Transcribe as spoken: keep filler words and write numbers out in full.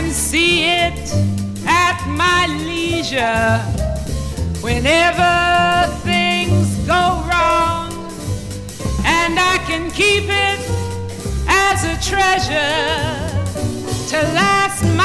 and see it at my leisure. Whenever things go wrong, and I can keep it as a treasure to last